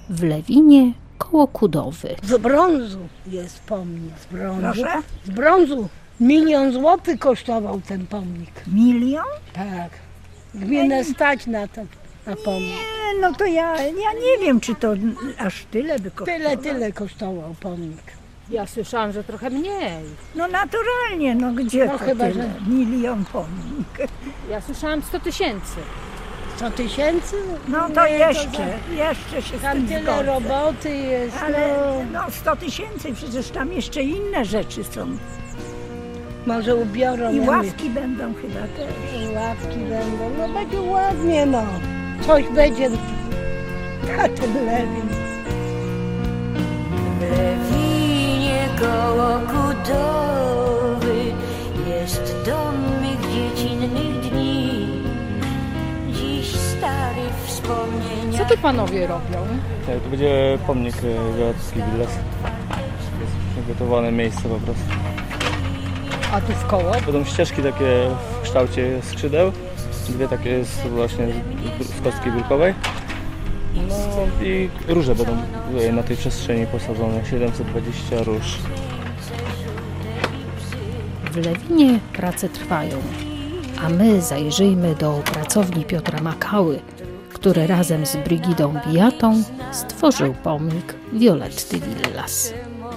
w Lewinie koło Kudowy. Z brązu jest pomnik, z brązu. Proszę? Z brązu. 1 000 000 złotych kosztował ten pomnik. 1 000 000? Tak. Gminę stać na ten, na pomnik. Nie, no to ja nie wiem, czy to aż tyle by kosztowało. Tyle kosztował pomnik. Ja słyszałam, że trochę mniej. No naturalnie, no gdzie No to chyba, tyle? że- 1 000 000 pomnik. Ja słyszałam 100 000. 100 tysięcy? No to Nie, jeszcze się z tam tym tyle zgodzę. roboty jest. Ale no 100 000, przecież tam jeszcze inne rzeczy są. Może ubiorą. I ja ławki będą chyba też. myślę, ławki będą. No będzie ładnie, no. Coś będzie na ten Lewin. W Lewinie koło Kudowy jest dom mych dziecinnych dni. Dziś stary wspomnienia. Co tu panowie robią? Tak, to będzie pomnik Wiolecki Villas. Jest przygotowane miejsce po prostu. A tu w koło? Będą ścieżki takie w kształcie skrzydeł. 2 takie właśnie z kostki wilkowej. No i róże będą na tej przestrzeni posadzone. 720 róż. W Lewinie prace trwają, a my zajrzyjmy do pracowni Piotra Makały, który razem z Brygidą Bijatą stworzył pomnik Violetty Villas.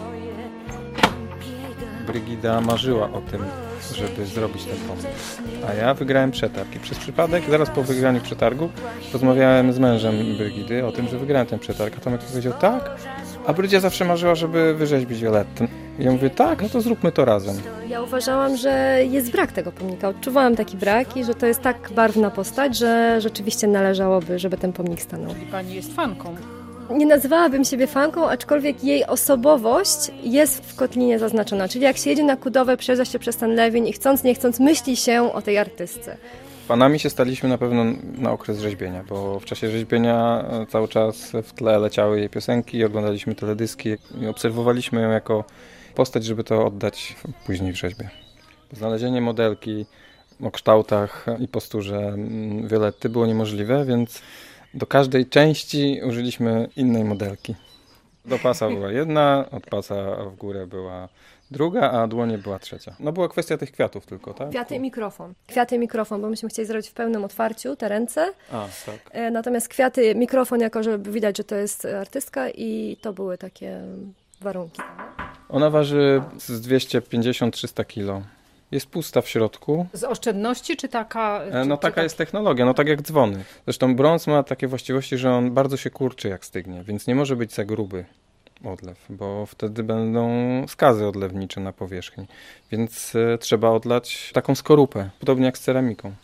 Brygida marzyła o tym, żeby zrobić ten pomnik. A ja wygrałem przetarg i przez przypadek, zaraz po wygraniu przetargu, rozmawiałem z mężem Brygidy o tym, że wygrałem ten przetarg. A Tomek powiedział, tak, a Brydzia zawsze marzyła, żeby wyrzeźbić Violettę. I ja mówię, tak, no to zróbmy to razem. Ja uważałam, że jest brak tego pomnika. Odczuwałam taki brak i że to jest tak barwna postać, że rzeczywiście należałoby, żeby ten pomnik stanął. I pani jest fanką. Nie nazywałabym siebie fanką, aczkolwiek jej osobowość jest w Kotlinie zaznaczona. Czyli jak się jedzie na Kudowę, przejeżdża się przez ten Lewin i chcąc, nie chcąc, myśli się o tej artystce. Fanami się staliśmy na pewno na okres rzeźbienia, bo w czasie rzeźbienia cały czas w tle leciały jej piosenki, oglądaliśmy teledyski i obserwowaliśmy ją jako postać, żeby to oddać później w rzeźbie. Znalezienie modelki o kształtach i posturze Violetty było niemożliwe, więc do każdej części użyliśmy innej modelki. Do pasa była jedna, od pasa w górę była druga, a dłonie była trzecia. No była kwestia tych kwiatów tylko, tak? Kwiaty i mikrofon. Kwiaty i mikrofon, bo myśmy chcieli zrobić w pełnym otwarciu te ręce. A, tak. Natomiast kwiaty, mikrofon, jako żeby widać, że to jest artystka i to były takie warunki. Ona waży z 250-300 kg. Jest pusta w środku. Z oszczędności czy taka... No taka jest technologia, no tak jak dzwony. Zresztą brąz ma takie właściwości, że on bardzo się kurczy jak stygnie, więc nie może być za gruby odlew, bo wtedy będą skazy odlewnicze na powierzchni. Więc trzeba odlać taką skorupę, podobnie jak z ceramiką.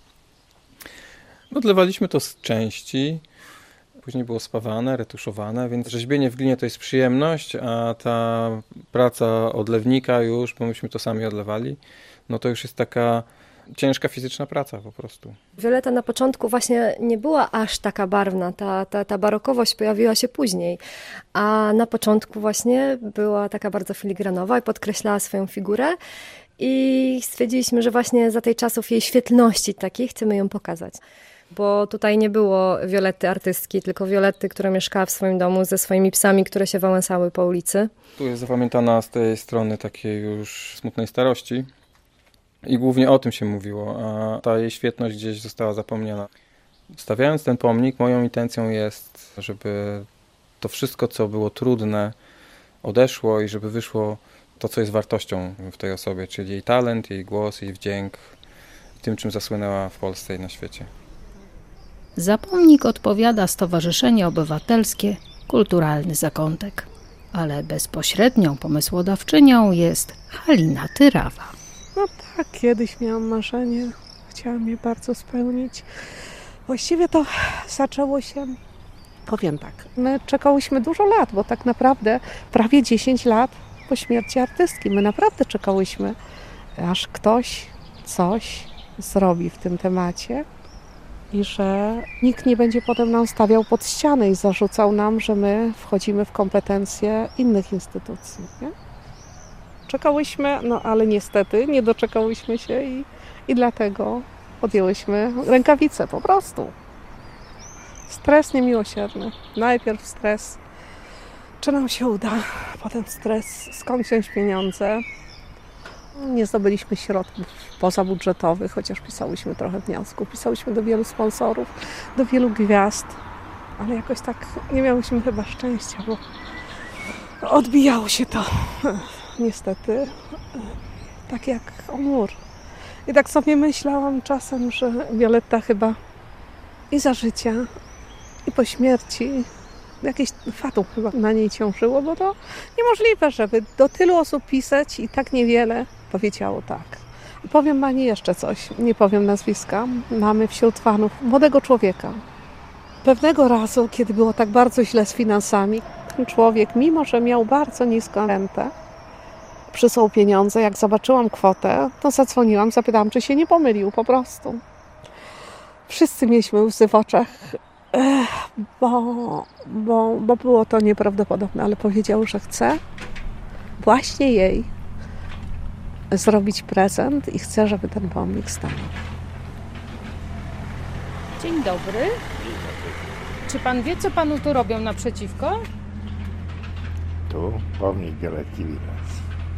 Odlewaliśmy to z części, później było spawane, retuszowane, więc rzeźbienie w glinie to jest przyjemność, a ta praca odlewnika już, bo myśmy to sami odlewali, no to już jest taka ciężka fizyczna praca po prostu. Violetta na początku właśnie nie była aż taka barwna, ta barokowość pojawiła się później, a na początku właśnie była taka bardzo filigranowa i podkreślała swoją figurę i stwierdziliśmy, że właśnie za tej czasów jej świetlności takiej chcemy ją pokazać. Bo tutaj nie było Violetty artystki, tylko Violetty, która mieszkała w swoim domu ze swoimi psami, które się wałęsały po ulicy. Tu jest zapamiętana z tej strony takiej już smutnej starości. I głównie o tym się mówiło, a ta jej świetność gdzieś została zapomniana. Stawiając ten pomnik, moją intencją jest, żeby to wszystko, co było trudne, odeszło i żeby wyszło to, co jest wartością w tej osobie, czyli jej talent, jej głos, jej wdzięk, tym, czym zasłynęła w Polsce i na świecie. Za pomnik odpowiada Stowarzyszenie Obywatelskie Kulturalny Zakątek, ale bezpośrednią pomysłodawczynią jest Halina Tyrawa. No tak, kiedyś miałam marzenie, chciałam je bardzo spełnić. Właściwie to zaczęło się, powiem tak, my czekałyśmy dużo lat, bo tak naprawdę prawie 10 lat po śmierci artystki. My naprawdę czekałyśmy, aż ktoś coś zrobi w tym temacie i że nikt nie będzie potem nam stawiał pod ścianę i zarzucał nam, że my wchodzimy w kompetencje innych instytucji, nie? Czekałyśmy, no ale niestety nie doczekałyśmy się i dlatego podjęłyśmy rękawice po prostu. Stres niemiłosierny. Najpierw stres czy nam się uda. Potem stres, skąd wziąć pieniądze. Nie zdobyliśmy środków pozabudżetowych, chociaż pisałyśmy trochę wniosków. Pisałyśmy do wielu sponsorów, do wielu gwiazd, ale jakoś tak nie miałyśmy chyba szczęścia, bo odbijało się to niestety tak jak o mur. I tak sobie myślałam czasem, że Violetta chyba i za życia, i po śmierci jakieś fatum chyba na niej ciążyło, bo to niemożliwe, żeby do tylu osób pisać i tak niewiele powiedziało tak. I powiem Pani jeszcze coś, nie powiem nazwiska. Mamy wśród fanów młodego człowieka. Pewnego razu, kiedy było tak bardzo źle z finansami, ten człowiek, mimo że miał bardzo niską rentę, przysłał pieniądze. Jak zobaczyłam kwotę, to zadzwoniłam, zapytałam, czy się nie pomylił po prostu. Wszyscy mieliśmy łzy w oczach, bo było to nieprawdopodobne, ale powiedział, że chce właśnie jej zrobić prezent i chce, żeby ten pomnik stanął. Dzień dobry. Czy pan wie, co panu tu robią naprzeciwko? Tu pomnik Violetki Villas.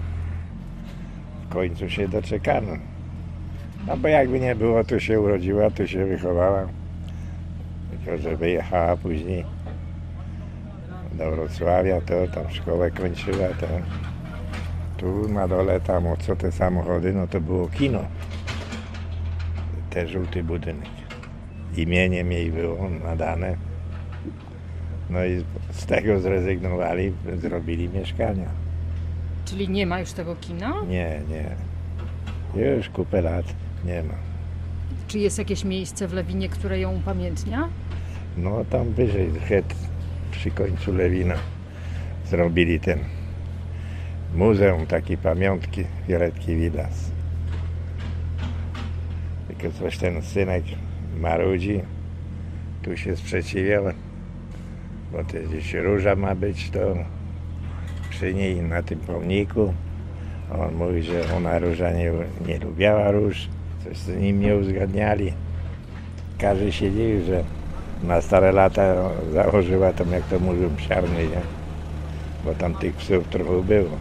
W końcu się doczekano. No bo jakby nie było, tu się urodziła, tu się wychowała. Tylko, że wyjechała później do Wrocławia, to tam szkołę kończyła. To tu na dole, tam o co te samochody, no to było kino. Ten żółty budynek. Imieniem jej było nadane. No i z tego zrezygnowali, zrobili mieszkania. Czyli nie ma już tego kina? Nie. Już kupę lat nie ma. Czy jest jakieś miejsce w Lewinie, które ją upamiętnia? No tam wyżej, przy końcu Lewina, zrobili ten muzeum, takie pamiątki Violetki Villas. Tylko coś ten synek marudzi, tu się sprzeciwiał, bo to gdzieś róża ma być, to przy niej na tym pomniku. On mówi, że ona róża nie lubiała róż, coś z nim nie uzgadniali. Każdy się dziwi, że na stare lata założyła tam jak to muzeum psiarny, nie? Bo tam tych psów trochę było.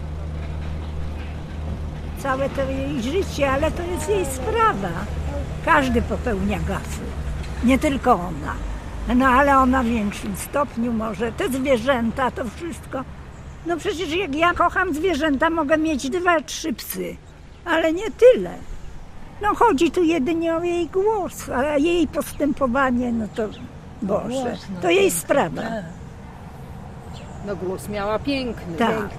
Całe to jej życie, ale to jest jej sprawa. Każdy popełnia gafy, nie tylko ona. No ale ona w większym stopniu może. Te zwierzęta, to wszystko. No przecież jak ja kocham zwierzęta, mogę mieć 2-3 psy, ale nie tyle. No chodzi tu jedynie o jej głos, a jej postępowanie, no to Boże, to jej sprawa. No głos miała piękny. Tak.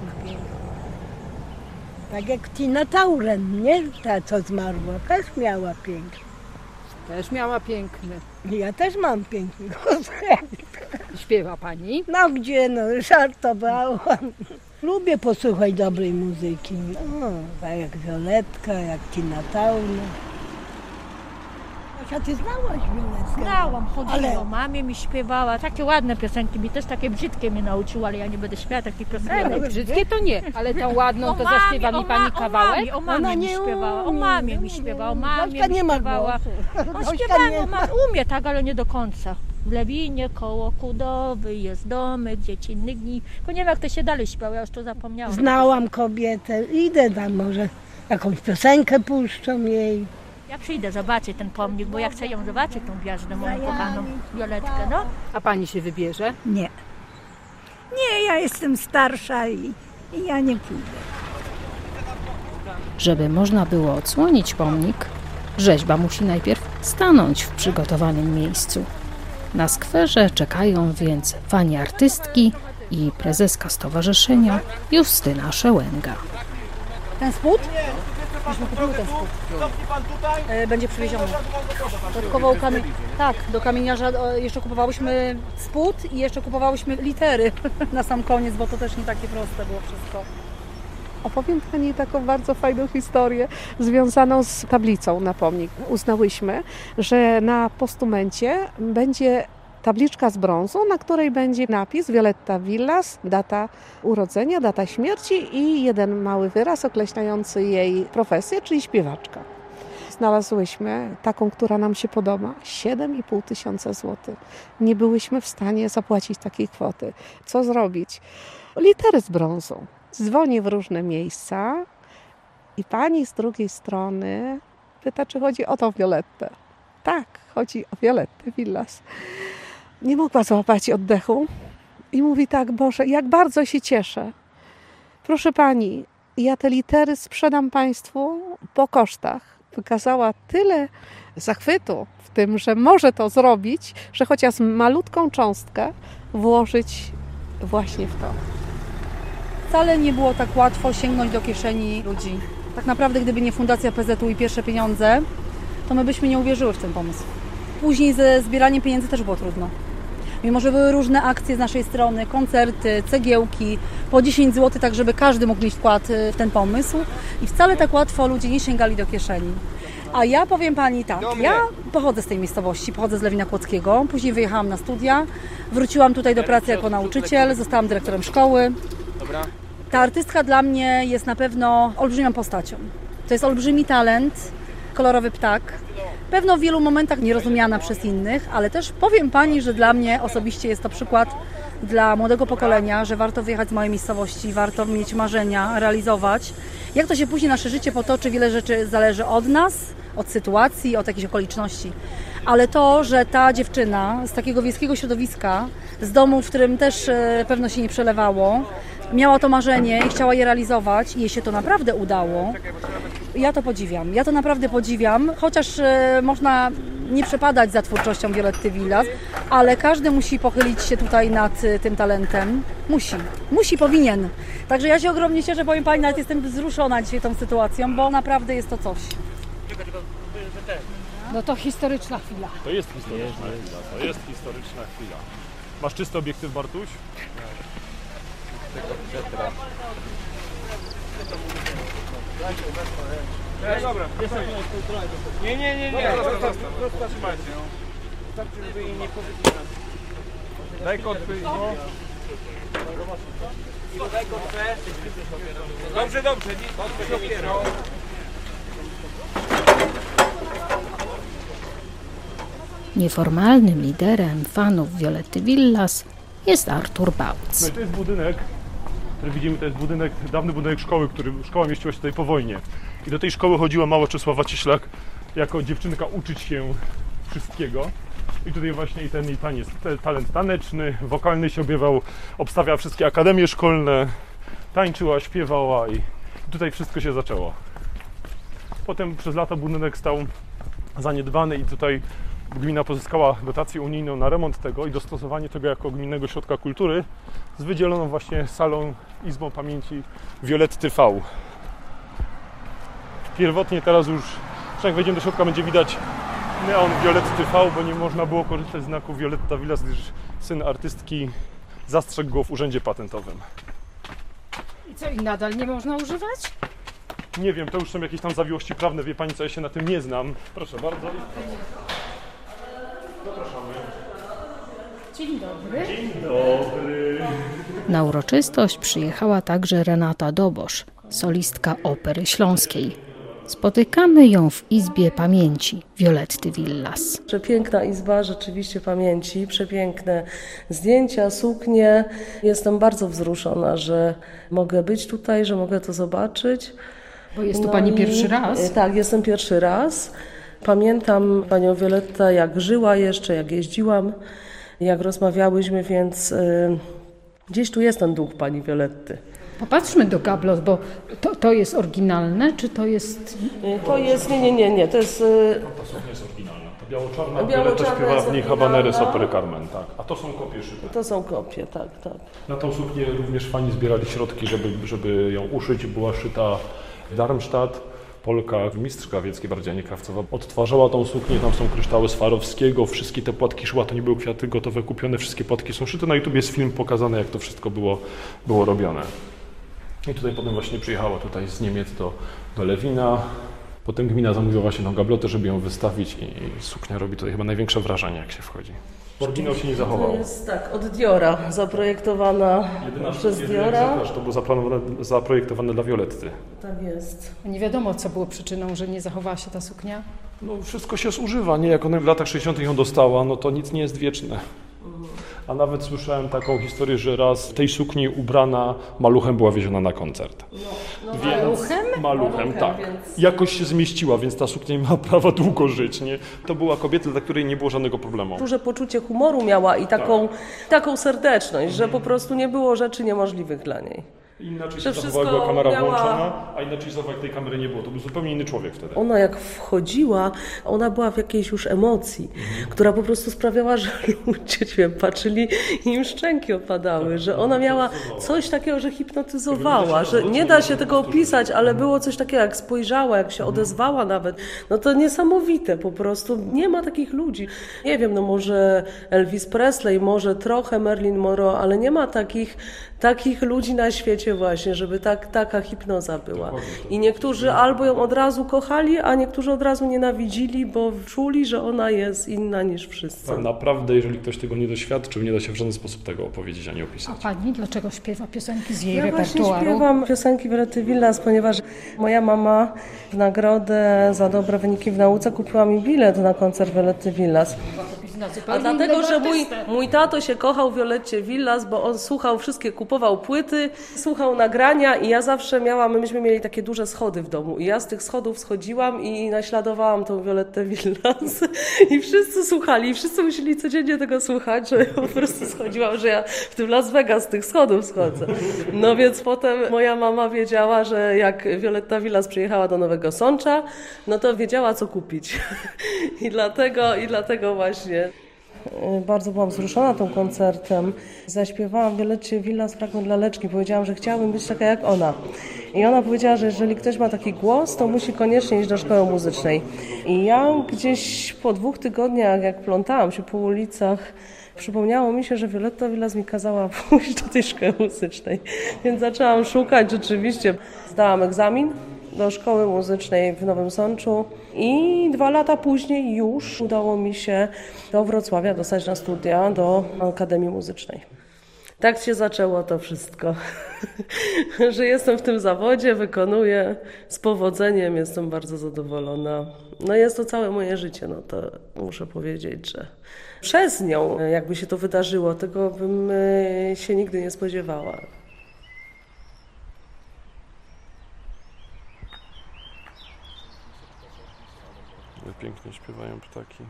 Tak jak Tina Tauren, nie? Ta, co zmarła, też miała piękny. Też miała piękny. Ja też mam piękny głos. Śpiewa pani? No gdzie, no żartowałam. Lubię posłuchać dobrej muzyki. No, tak jak Violetka, jak Tina Tauren. A ty znałaś Violetkę? Znałam, chodziła, Ale mamie mi śpiewała, takie ładne piosenki, mi też takie brzydkie mnie nauczyła, ale ja nie będę śpiewała takich piosenek. Brzydkie to nie, ale tą ładną to zaśpiewa mi pani kawałek? O mamie mi śpiewała, o mamie mi śpiewała, o mamie Zośka nie mi ma śpiewała. głosu. No Zośka śpiewała, umie tak, ale nie do końca. W Lewinie koło Kudowy jest domek dziecinnych dni. Tylko nie wiem, jak to się dalej śpiewa, ja już to zapomniałam. Znałam kobietę, idę tam może jakąś piosenkę puszczą jej. Ja przyjdę zobaczyć ten pomnik, bo ja chcę ją zobaczyć, tą gwiazdę, moją kochaną Violetkę, no. A pani się wybierze? Nie. Nie, ja jestem starsza i ja nie pójdę. Żeby można było odsłonić pomnik, rzeźba musi najpierw stanąć w przygotowanym miejscu. Na skwerze czekają więc fani artystki i prezeska stowarzyszenia Justyna Szełęga. Ten spód? Myśmy kupiły ten spód. Będzie przywieziony. Dodatkowo tak, do kamieniarza jeszcze kupowałyśmy spód i jeszcze kupowałyśmy litery na sam koniec, bo to też nie takie proste było wszystko. Opowiem Pani taką bardzo fajną historię związaną z tablicą na pomnik. Uznałyśmy, że na postumencie będzie tabliczka z brązu, na której będzie napis Violetta Villas, data urodzenia, data śmierci i jeden mały wyraz określający jej profesję, czyli śpiewaczka. znalazłyśmy taką, która nam się podoba. 7,5 tysiąca złotych. Nie byłyśmy w stanie zapłacić takiej kwoty. Co zrobić? Litery z brązu. Dzwonię w różne miejsca i pani z drugiej strony pyta, czy chodzi o tą Violettę. Tak, chodzi o Violettę Villas. Nie mogła złapać oddechu i mówi tak: Boże, jak bardzo się cieszę. Proszę pani, ja te litery sprzedam państwu po kosztach. Wykazała tyle zachwytu w tym, że może to zrobić, że chociaż malutką cząstkę włożyć właśnie w to. Wcale nie było tak łatwo sięgnąć do kieszeni ludzi. Tak naprawdę, gdyby nie Fundacja PZU i pierwsze pieniądze, to my byśmy nie uwierzyły w ten pomysł. Później ze zbieraniem pieniędzy też było trudno. Mimo że były różne akcje z naszej strony, koncerty, cegiełki, po 10 zł, tak żeby każdy mógł mieć wkład w ten pomysł. I wcale tak łatwo ludzie nie sięgali do kieszeni. A ja powiem pani tak, ja pochodzę z tej miejscowości, pochodzę z Lewina Kłodzkiego, później wyjechałam na studia, wróciłam tutaj do pracy jako nauczyciel, zostałam dyrektorem szkoły. Ta artystka dla mnie jest na pewno olbrzymią postacią. To jest olbrzymi talent, kolorowy ptak. Pewno w wielu momentach nierozumiana przez innych, ale też powiem pani, że dla mnie osobiście jest to przykład dla młodego pokolenia, że warto wyjechać z małej miejscowości, warto mieć marzenia, realizować. Jak to się później nasze życie potoczy, wiele rzeczy zależy od nas, od sytuacji, od jakichś okoliczności. Ale to, że ta dziewczyna z takiego wiejskiego środowiska, z domu, w którym też pewno się nie przelewało, miała to marzenie i chciała je realizować i jej się to naprawdę udało. Ja to podziwiam. Ja to naprawdę podziwiam, chociaż można nie przepadać za twórczością Violetty Villas, ale każdy musi pochylić się tutaj nad tym talentem. Musi, powinien. Także ja się ogromnie cieszę, powiem pani, nawet jestem wzruszona dzisiaj tą sytuacją, bo naprawdę jest to coś. No to historyczna chwila. To jest historyczna chwila. To jest historyczna chwila. Masz czysty obiektyw, Bartuś? Dobra, nie. Trzymajcie. Wystarczy, żeby jej nie powiedzieć. Daj kotwy. Daj kotwę. Dobrze, nie opierał. Nieformalnym liderem fanów Violetty Villas jest Artur Bałc. No i to jest budynek, który widzimy, to jest budynek, dawny budynek szkoły, szkoła mieściła się tutaj po wojnie. I do tej szkoły chodziła mała Czesława Cieślak jako dziewczynka uczyć się wszystkiego. I tutaj właśnie ten jej taniec, talent taneczny, wokalny się objawiał, obstawiała wszystkie akademie szkolne, tańczyła, śpiewała i tutaj wszystko się zaczęło. Potem przez lata budynek stał zaniedbany i tutaj gmina pozyskała dotację unijną na remont tego i dostosowanie tego jako gminnego ośrodka kultury z wydzieloną właśnie salą, izbą pamięci Violetty V. Pierwotnie teraz już, jak wejdziemy do środka, będzie widać neon Violetty V, bo nie można było korzystać z znaku Violetta Villas, gdyż syn artystki zastrzegł go w urzędzie patentowym. I co, i nadal nie można używać? Nie wiem, to już są jakieś tam zawiłości prawne, wie pani co, ja się na tym nie znam. Proszę bardzo. Zapraszamy. Dzień dobry. Dzień dobry. Na uroczystość przyjechała także Renata Dobosz, solistka Opery Śląskiej. Spotykamy ją w Izbie Pamięci Violetty Villas. Przepiękna izba rzeczywiście pamięci, przepiękne zdjęcia, suknie. Jestem bardzo wzruszona, że mogę być tutaj, że mogę to zobaczyć. Bo jest tu pani pierwszy raz? Tak, jestem pierwszy raz. Pamiętam panią Violettę, jak żyła jeszcze, jak jeździłam, jak rozmawiałyśmy, więc gdzieś tu jest ten duch pani Violetty. Popatrzmy do gablot, bo to jest oryginalne, czy to jest... To jest, nie, to jest... Ta suknia jest oryginalna. Ta biało-czarna Violetta śpiewa w niej habanery z opery Carmen, tak. A to są kopie szyte. To są kopie, tak. Na tą suknię również fani zbierali środki, żeby ją uszyć. Była szyta w Darmstadt. Polka, mistrz krawiecki, bardziej nie krawcowa, odtwarzała tą suknię, tam są kryształy Swarowskiego, wszystkie te płatki szła, to nie były kwiaty gotowe, kupione, wszystkie płatki są szyte. Na YouTube jest film pokazany, jak to wszystko było robione. I tutaj potem właśnie przyjechała tutaj z Niemiec do Lewina. Potem gmina zamówiła właśnie tą gablotę, żeby ją wystawić i suknia robi tutaj chyba największe wrażenie, jak się wchodzi. Oryginał się nie zachował. To jest tak, od Diora, zaprojektowana przez Diora. To było zaprojektowane dla Violetty. Tak jest. Nie wiadomo, co było przyczyną, że nie zachowała się ta suknia? No wszystko się zużywa, nie? Jak ona w latach 60. ją dostała, no to nic nie jest wieczne. A nawet słyszałem taką historię, że raz w tej sukni ubrana maluchem była wieziona na koncert. Maluchem? Maluchem, tak. Więc... Jakoś się zmieściła, więc ta suknia nie ma prawa długo żyć, nie? To była kobieta, dla której nie było żadnego problemu. Duże poczucie humoru miała i taką serdeczność, że po prostu nie było rzeczy niemożliwych dla niej. Inaczej się zachowała, była kamera włączona, a inaczej zachowała, jak tej kamery nie było. To był zupełnie inny człowiek wtedy. Ona jak wchodziła, ona była w jakiejś już emocji, która po prostu sprawiała, że ludzie patrzyli i im szczęki opadały, że ona miała coś takiego, że hipnotyzowała, że nie da się tego opisać, ale było coś takiego, jak spojrzała, jak się odezwała nawet, no to niesamowite po prostu. Nie ma takich ludzi. Nie wiem, no może Elvis Presley, może trochę Marilyn Monroe, ale nie ma takich ludzi na świecie właśnie, żeby taka hipnoza była. I niektórzy albo ją od razu kochali, a niektórzy od razu nienawidzili, bo czuli, że ona jest inna niż wszyscy. Tak, naprawdę, jeżeli ktoś tego nie doświadczył, nie da się w żaden sposób tego opowiedzieć, ani opisać. A pani dlaczego śpiewa piosenki z jej Ja repertuaru? właśnie śpiewam piosenki Violetty Villas, ponieważ moja mama w nagrodę za dobre wyniki w nauce kupiła mi bilet na koncert Violetty Villas. A dlatego, że mój tato się kochał w Violetcie Villas, bo on słuchał wszystkie, kupował płyty, słuchał nagrania i ja zawsze myśmy mieli takie duże schody w domu i ja z tych schodów schodziłam i naśladowałam tą Violettę Villas i wszyscy słuchali i wszyscy musieli codziennie tego słuchać, że ja po prostu schodziłam, że ja w tym Las Vegas z tych schodów schodzę. No więc potem moja mama wiedziała, że jak Violetta Villas przyjechała do Nowego Sącza, no to wiedziała, co kupić. I dlatego właśnie bardzo byłam wzruszona tym koncertem. Zaśpiewałam Violetcie Villas fragment Laleczki. Powiedziałam, że chciałabym być taka jak ona. I ona powiedziała, że jeżeli ktoś ma taki głos, to musi koniecznie iść do szkoły muzycznej. I ja gdzieś po 2 tygodniach, jak plątałam się po ulicach, przypomniało mi się, że Violetta Villas mi kazała pójść do tej szkoły muzycznej. Więc zaczęłam szukać rzeczywiście. Zdałam egzamin do szkoły muzycznej w Nowym Sączu i 2 lata później już udało mi się do Wrocławia dostać na studia do Akademii Muzycznej. Tak się zaczęło to wszystko, że jestem w tym zawodzie, wykonuję z powodzeniem, jestem bardzo zadowolona. No jest to całe moje życie, no to muszę powiedzieć, że przez nią jakby się to wydarzyło, tego bym się nigdy nie spodziewała. Pięknie śpiewają ptaki.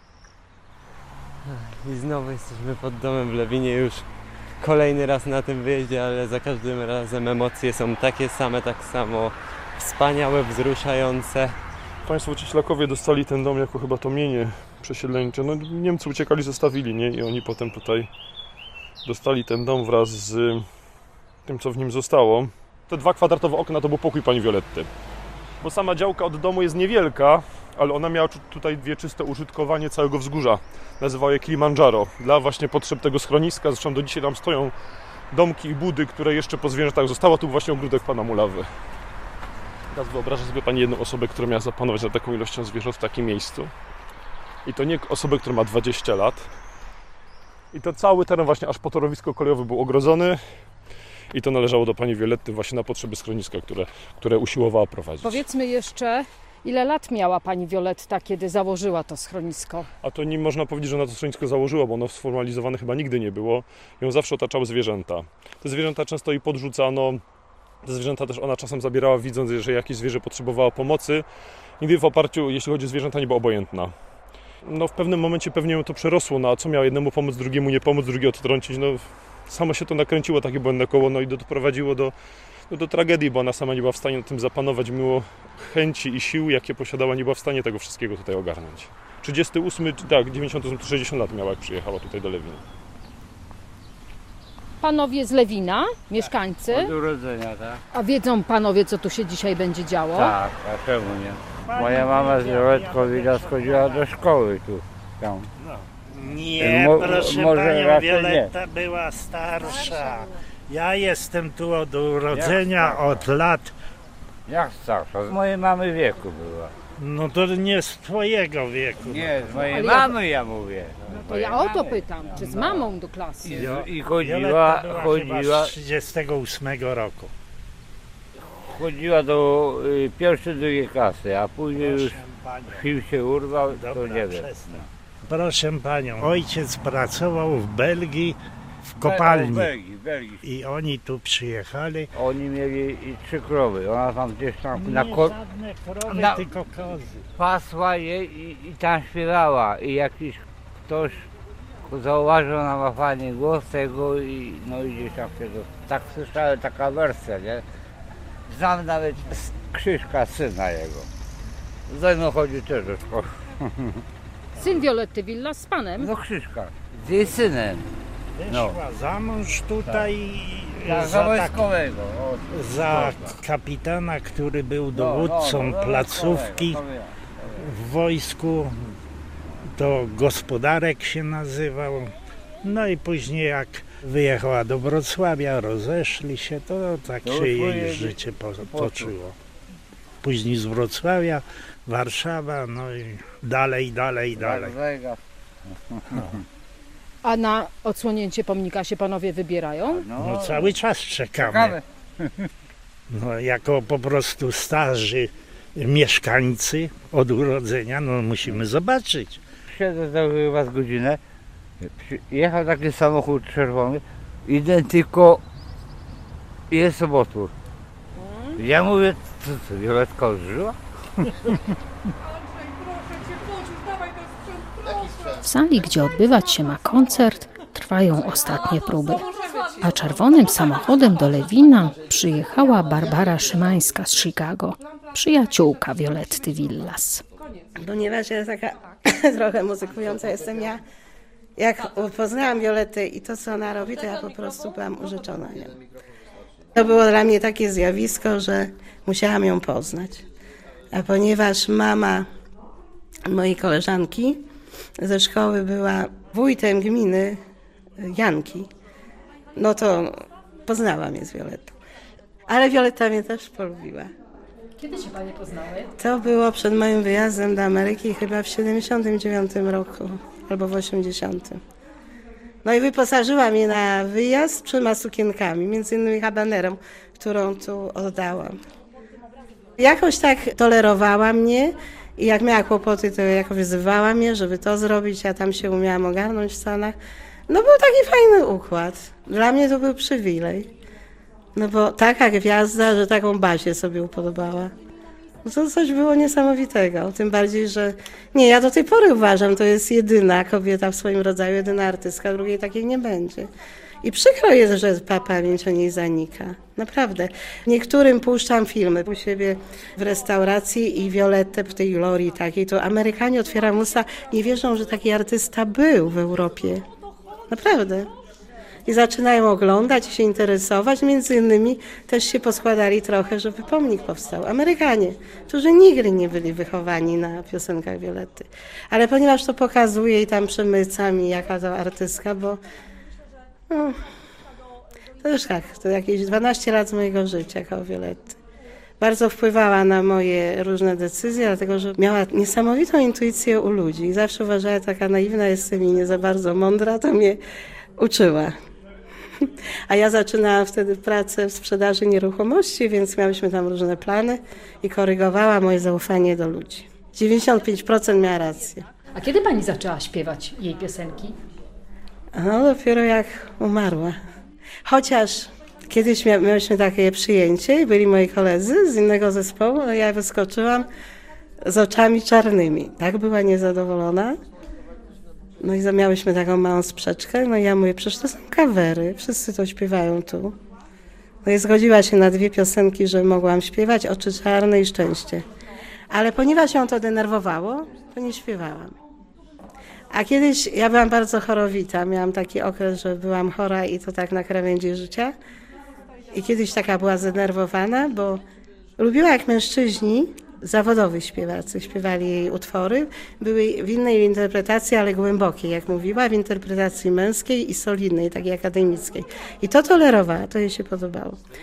I znowu jesteśmy pod domem w Lewinie już kolejny raz na tym wyjeździe, ale za każdym razem emocje są takie same, tak samo wspaniałe, wzruszające. Państwo Cieślakowie dostali ten dom jako chyba to mienie przesiedleńcze. No Niemcy uciekali, zostawili, nie? I oni potem tutaj dostali ten dom wraz z tym, co w nim zostało. Te 2 kwadratowe okna to był pokój pani Violetty. Bo sama działka od domu jest niewielka, ale ona miała tutaj wieczyste użytkowanie całego wzgórza. Nazywała je Kilimandżaro. Dla właśnie potrzeb tego schroniska. Zresztą do dzisiaj tam stoją domki i budy, które jeszcze po zwierzętach zostało. Tu właśnie ogródek pana Mulawy. Teraz wyobraża sobie pani jedną osobę, która miała zapanować nad taką ilością zwierząt w takim miejscu. I to nie osobę, która ma 20 lat. I to cały teren właśnie aż po torowisko kolejowe był ogrodzony. I to należało do pani Violetty właśnie na potrzeby schroniska, które usiłowała prowadzić. Powiedzmy jeszcze, ile lat miała pani Violetta, kiedy założyła to schronisko? A to nie można powiedzieć, że ona to schronisko założyła, bo ono sformalizowane chyba nigdy nie było. Ją zawsze otaczały zwierzęta. Te zwierzęta często jej podrzucano. Te zwierzęta też ona czasem zabierała, widząc, że jakieś zwierzę potrzebowało pomocy. Nigdy w oparciu, jeśli chodzi o zwierzęta, nie była obojętna. No w pewnym momencie pewnie ją to przerosło, no a co miała jednemu pomóc, drugiemu nie pomóc, drugiego odtrącić, no samo się to nakręciło takie błędne koło, no i doprowadziło do tragedii, bo ona sama nie była w stanie nad tym zapanować, mimo chęci i sił, jakie posiadała, nie była w stanie tego wszystkiego tutaj ogarnąć. 38, tak, 98, 60 lat miała, jak przyjechała tutaj do Lewina. Panowie z Lewina, mieszkańcy? Od urodzenia, tak. A wiedzą panowie, co tu się dzisiaj będzie działo? Tak, a czemu nie? Moja mama z Violettą Villas chodziła do szkoły tu. Tam. Nie, proszę panią, Violetta była starsza. Ja jestem tu od urodzenia, od lat Jak starsza? Z mojej mamy wieku była. No to nie z twojego wieku. Nie, z mojej mamy ja mówię. No to ja o to pytam, czy z mamą do klasy? I chodziła z 38 roku. Chodziła do pierwszej, drugiej klasy, a później już film się urwał, to nie wiem. Proszę panią, ojciec pracował w Belgii w kopalni. W Belgii. I oni tu przyjechali. Oni mieli 3 krowy, ona tam gdzieś tam Nie na żadne krowy, tylko kozy. pasła je i tam śpiewała. I jakiś ktoś zauważył, ona ma fajny głos tego i no i gdzieś tam tego. Tak słyszałem, taka wersja, nie? Znam nawet Krzyśka, syna jego. Ze mną chodzi też do szkoły. Syn Violetty Villas z panem? No Krzyśka, z jej synem. Wyszła za mąż tutaj Za wojskowego. za kapitana, który był dowódcą placówki w wojsku. To gospodarek się nazywał. No i później jak wyjechała do Wrocławia, rozeszli się, to tak się jej życie potoczyło. Później z Wrocławia, Warszawa, no i dalej. A na odsłonięcie pomnika się panowie wybierają? No cały czas czekamy. No, jako po prostu starzy mieszkańcy od urodzenia, no musimy zobaczyć. Siedzę chyba z godzinę, jechał taki samochód czerwony, identyko jest sobotwór. Ja mówię, co Violetka odżyła? W sali, gdzie odbywać się ma koncert, trwają ostatnie próby. A czerwonym samochodem do Lewina przyjechała Barbara Szymańska z Chicago, przyjaciółka Violetty Villas. Ponieważ ja taka trochę muzykująca jestem ja, jak poznałam Violettę i to, co ona robi, to ja po prostu byłam urzeczona nią. To było dla mnie takie zjawisko, że musiałam ją poznać. A ponieważ mama mojej koleżanki ze szkoły była wójtem gminy Janki, no to poznałam je z Violettą. Ale Violetta mnie też polubiła. Kiedy się panie poznały? To było przed moim wyjazdem do Ameryki chyba w 79 roku albo w 80. No i wyposażyła mnie na wyjazd 3 sukienkami, między innymi habanerą, którą tu oddałam. Jakoś tak tolerowała mnie i jak miała kłopoty, to jakoś wyzywała mnie, żeby to zrobić, ja tam się umiałam ogarnąć w Stanach. No był taki fajny układ. Dla mnie to był przywilej. No bo taka gwiazda, że taką Basię sobie upodobała. No to coś było niesamowitego. Tym bardziej, że nie, ja do tej pory uważam, to jest jedyna kobieta w swoim rodzaju, jedyna artystka, drugiej takiej nie będzie. I przykro jest, że pamięć o niej zanika. Naprawdę. Niektórym puszczam filmy u siebie w restauracji i Violettę w tej glorii takiej, to Amerykanie otwierają usta, nie wierzą, że taki artysta był w Europie. Naprawdę. I zaczynają oglądać i się interesować. Między innymi też się poskładali trochę, żeby pomnik powstał. Amerykanie, którzy nigdy nie byli wychowani na piosenkach Violetty. Ale ponieważ to pokazuje i tam przemyca mi jaka to artystka, bo no, to już tak, to jakieś 12 lat z mojego życia koło Violetty. Bardzo wpływała na moje różne decyzje, dlatego że miała niesamowitą intuicję u ludzi. I zawsze uważała, że taka naiwna jestem i nie za bardzo mądra, to mnie uczyła. A ja zaczynałam wtedy pracę w sprzedaży nieruchomości, więc miałyśmy tam różne plany i korygowała moje zaufanie do ludzi. 95% miała rację. A kiedy pani zaczęła śpiewać jej piosenki? No dopiero jak umarła. Chociaż kiedyś miałyśmy takie przyjęcie i byli moi koledzy z innego zespołu, a ja wyskoczyłam z oczami czarnymi. Tak była niezadowolona. No i miałyśmy taką małą sprzeczkę, no i ja mówię, przecież to są covery, wszyscy to śpiewają tu. No i zgodziła się na 2 piosenki, że mogłam śpiewać, Oczy czarne i Szczęście. Ale ponieważ ją to denerwowało, to nie śpiewałam. A kiedyś ja byłam bardzo chorowita, miałam taki okres, że byłam chora i to tak na krawędzi życia. I kiedyś taka była zdenerwowana, bo lubiła jak mężczyźni, zawodowi śpiewacy śpiewali jej utwory. Były w innej interpretacji, ale głębokiej, jak mówiła, w interpretacji męskiej i solidnej, takiej akademickiej. I to tolerowała, to jej się podobało.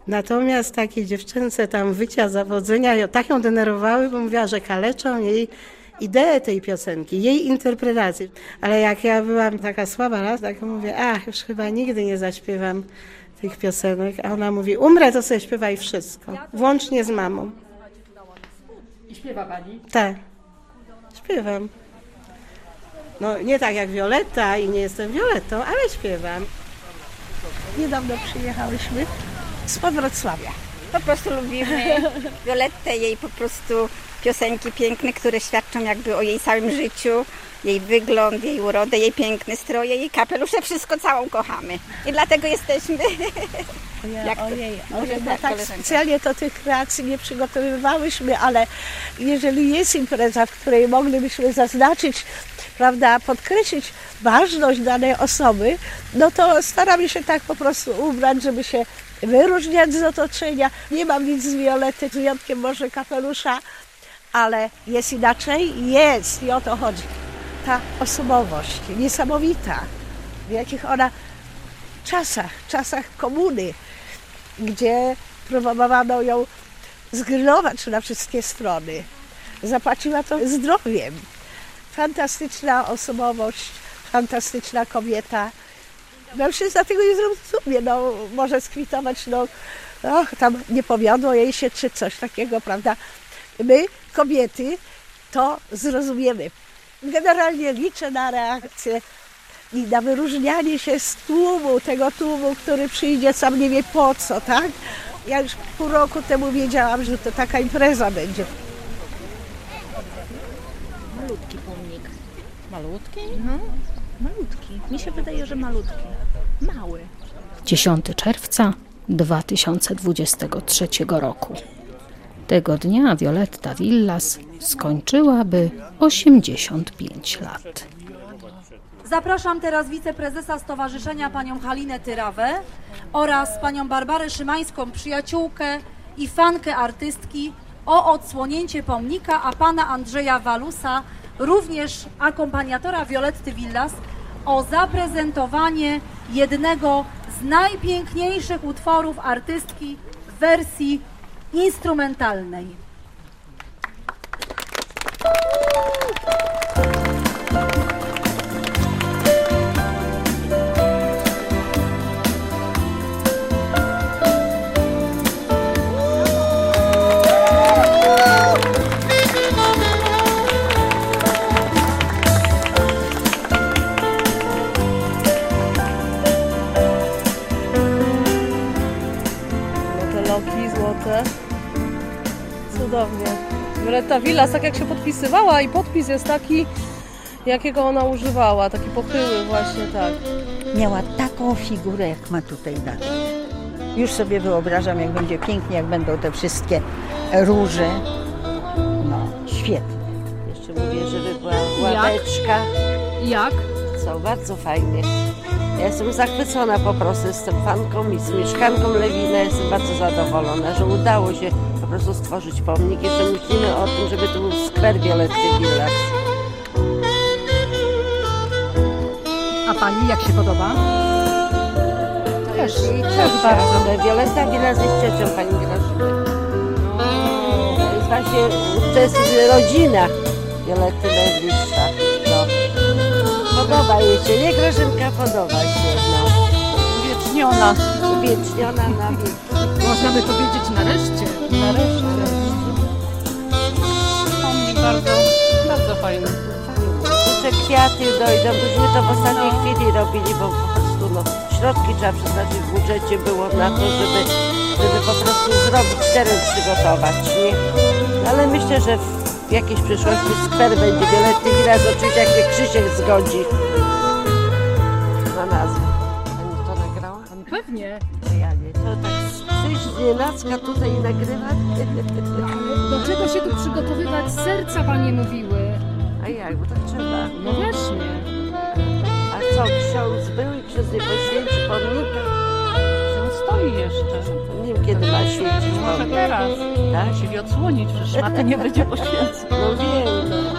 Natomiast takie dziewczęce tam wycia, zawodzenia, tak ją denerwowały, bo mówiła, że kaleczą jej ideę tej piosenki, jej interpretację. Ale jak ja byłam taka słaba raz, tak mówię, już chyba nigdy nie zaśpiewam tych piosenek. A ona mówi, umrę, to sobie śpiewaj wszystko, włącznie z mamą. I śpiewa pani? Tak, śpiewam. No nie tak jak Violetta i nie jestem Violettą, ale śpiewam. Niedawno przyjechałyśmy spod Wrocławia. Po prostu lubimy Violettę, jej po prostu piosenki piękne, które świadczą jakby o jej całym życiu, jej wygląd, jej urodę, jej piękne stroje, jej kapelusze, wszystko całą kochamy. I dlatego jesteśmy... Ojej, bo tak specjalnie to tych kreacji nie przygotowywałyśmy, ale jeżeli jest impreza, w której moglibyśmy zaznaczyć, prawda, podkreślić ważność danej osoby, no to staramy się tak po prostu ubrać, żeby się wyróżniać z otoczenia. Nie mam nic z Violetty, z wyjątkiem może kapelusza, ale jest inaczej? Jest i o to chodzi. Ta osobowość niesamowita, w jakich ona czasach komuny, gdzie próbowano ją zgrillować na wszystkie strony. Zapłaciła to zdrowiem. Fantastyczna osobowość, fantastyczna kobieta. Mężczyzna tego nie zrozumie, no może skwitować, tam nie powiodło jej się, czy coś takiego, prawda? My, kobiety, to zrozumiemy. Generalnie liczę na reakcję i na wyróżnianie się z tłumu, tego tłumu, który przyjdzie sam nie wie po co, tak? Ja już pół roku temu wiedziałam, że to taka impreza będzie. Malutki pomnik. Malutki? No, malutki. Mi się wydaje, że malutki. Mały. 10 czerwca 2023 roku. Tego dnia Violetta Villas skończyłaby 85 lat. Zapraszam teraz wiceprezesa stowarzyszenia panią Halinę Tyrawę oraz panią Barbarę Szymańską, przyjaciółkę i fankę artystki, o odsłonięcie pomnika, a pana Andrzeja Walusa, również akompaniatora Violetty Villas, o zaprezentowanie jednego z najpiękniejszych utworów artystki w wersji instrumentalnej. Cudownie. Violetta Villas, tak jak się podpisywała i podpis jest taki, jakiego ona używała, taki pochyły właśnie, tak. Miała taką figurę, jak ma tutaj dalej. Już sobie wyobrażam, jak będzie pięknie, jak będą te wszystkie róże. No, świetnie. Jeszcze mówię, żeby była ławeczka. Jak? Co, bardzo fajnie. Ja jestem zachwycona po prostu, jestem fanką i z mieszkanką Lewina, jestem bardzo zadowolona, że udało się po prostu stworzyć pomnik. Jeszcze myślimy o tym, żeby tu był skwer Violetty Villas. A pani jak się podoba? Też bardzo. Violetta Villas jest ciocią pani Grażyny. To jest właśnie, to jest rodzina Violetty Villas. Podoba jej się, nie Grażynka, podoba się, no. Uwieczniona. Uwieczniona na wieki. Można by powiedzieć nareszcie. Nareszcie. Pomnik bardzo fajny. Jeszcze kwiaty dojdą, byśmy to w ostatniej chwili robili, bo po prostu środki trzeba przeznaczyć w budżecie było na to, żeby po prostu zrobić teren, przygotować, nie? Ale myślę, że w jakiejś przyszłości skwer będzie Violetty Villas, oczywiście jak się Krzysiek zgodzi na nazwę. Pani to nagrała? Pewnie. Ja nie, to tak przyjść z nienacka tutaj i nagrywać. Do czego się tu przygotowywać? Serca panie mówiły. A jak, bo tak trzeba. No właśnie. A co, ksiądz był i ksiądz nie poświęci pomnika? On stoi jeszcze. Nie wiem, kiedy ma święcić Może pomnik. teraz. Tak? Musi odsłonić, przecież maty nie będzie poświęcony. No wiem, no.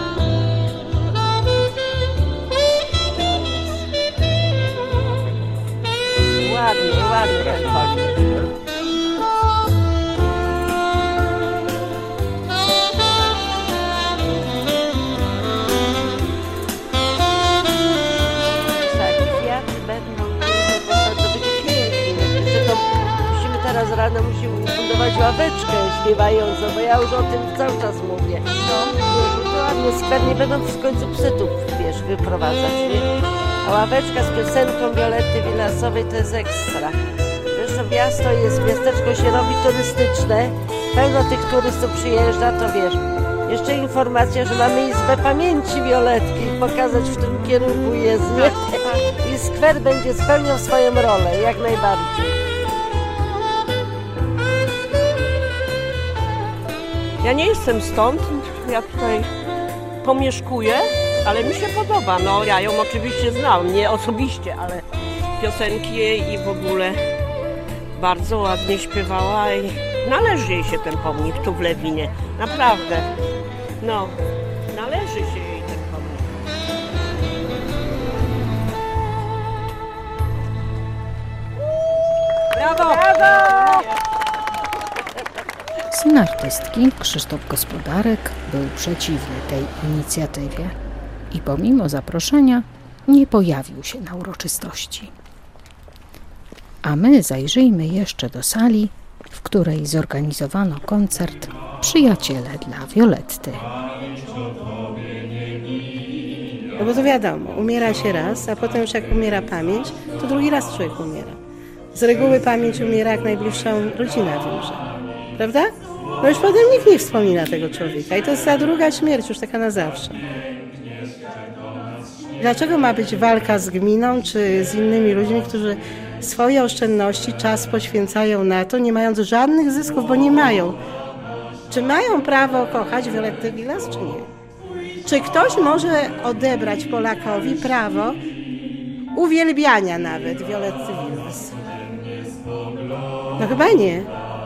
Ładnie ten pomnik. z rana musimy budować ławeczkę śpiewającą, bo ja już o tym cały czas mówię. No to atmosfer, nie będą w końcu psy tu, wiesz, wyprowadzać, nie? A ławeczka z piosenką Violetty Villasowej to jest ekstra. Zresztą miasteczko się robi turystyczne, pełno tych turystów przyjeżdża, to wiesz. Jeszcze informacja, że mamy Izbę Pamięci Violetki, pokazać w którym kierunku jest, nie? I skwer będzie spełniał swoją rolę, jak najbardziej. Ja nie jestem stąd, ja tutaj pomieszkuję, ale mi się podoba. No ja ją oczywiście znam, nie osobiście, ale piosenki jej i w ogóle bardzo ładnie śpiewała i należy jej się ten pomnik tu w Lewinie, naprawdę. No, należy się jej ten pomnik. Brawo! Brawo! Syn artystki, Krzysztof Gospodarek, był przeciwny tej inicjatywie i pomimo zaproszenia nie pojawił się na uroczystości. A my zajrzyjmy jeszcze do sali, w której zorganizowano koncert Przyjaciele dla Violetty. No bo to wiadomo, umiera się raz, a potem już jak umiera pamięć, to drugi raz człowiek umiera. Z reguły pamięć umiera, jak najbliższa rodzina wymrze. Prawda? No już potem nikt nie wspomina tego człowieka i to jest ta druga śmierć, już taka na zawsze. Dlaczego ma być walka z gminą czy z innymi ludźmi, którzy swoje oszczędności, czas poświęcają na to, nie mając żadnych zysków, bo nie mają. Czy mają prawo kochać Violettę Villas, czy nie? Czy ktoś może odebrać Polakowi prawo uwielbiania nawet Violetty Villas? No chyba nie.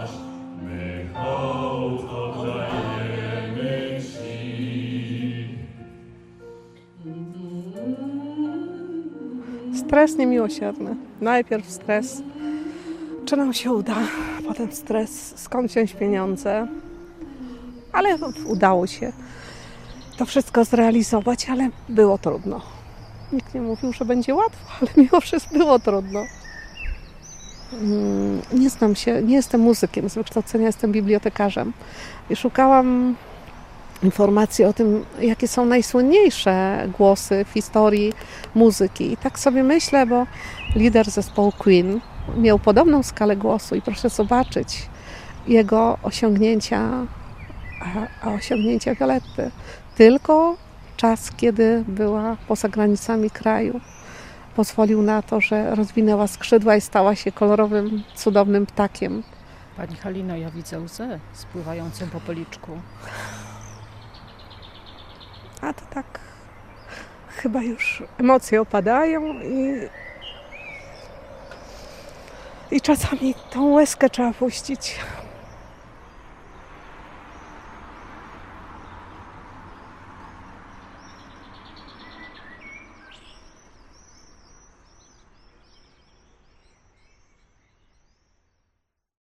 Stres niemiłosierny. Najpierw stres, czy nam się uda, potem stres, skąd wziąć pieniądze. Ale udało się to wszystko zrealizować, ale było trudno. Nikt nie mówił, że będzie łatwo, ale mimo wszystko było trudno. Nie znam się, nie jestem muzykiem z wykształcenia, jestem bibliotekarzem i szukałam informacji o tym, jakie są najsłynniejsze głosy w historii muzyki. I tak sobie myślę, bo lider zespołu Queen miał podobną skalę głosu i proszę zobaczyć jego osiągnięcia, a osiągnięcia Violetty. Tylko czas, kiedy była poza granicami kraju, pozwolił na to, że rozwinęła skrzydła i stała się kolorowym, cudownym ptakiem. Pani Halino, ja widzę łzę spływającą po policzku. A to tak, chyba już emocje opadają i czasami tą łezkę trzeba puścić.